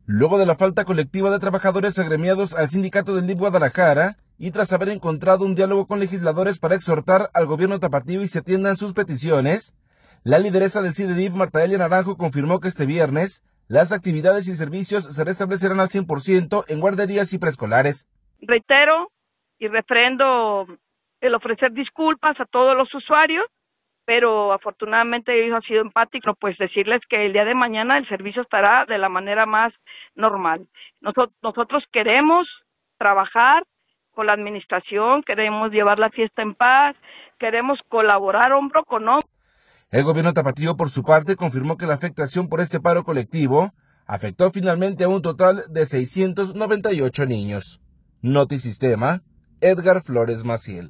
Luego de la falta colectiva de trabajadores agremiados al sindicato del DIF Guadalajara y tras haber encontrado un diálogo con legisladores para exhortar al gobierno tapatío y se atiendan sus peticiones, la lideresa del CIDEDIF, Marta Elia Naranjo, confirmó que este viernes las actividades y servicios se restablecerán al 100% en guarderías y preescolares. Reitero y refrendo el ofrecer disculpas a todos los usuarios, pero afortunadamente ellos han sido empáticos, pues decirles que el día de mañana el servicio estará de la manera más normal. Nosotros queremos trabajar con la administración, queremos llevar la fiesta en paz, queremos colaborar hombro con hombro. El gobierno tapatío, por su parte, confirmó que la afectación por este paro colectivo afectó finalmente a un total de 698 niños. Notisistema, Edgar Flores Maciel.